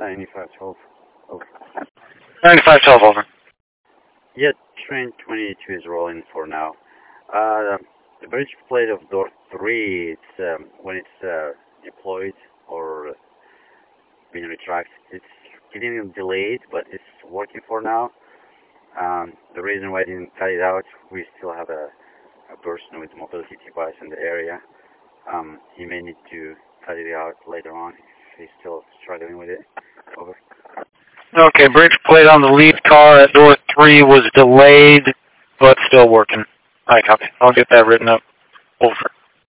9512. Over. 9512, over. Yeah, train 22 is rolling for now. The bridge plate of door 3, when it's deployed or being retracted, it's getting delayed, but it's working for now. The reason why I didn't cut it out, we still have a person with mobility device in the area. He may need to cut it out later on if he's still struggling with it. Over. Okay, bridge plate on the lead car at door 3 was delayed, but still working. I copy. I'll get that written up. Over.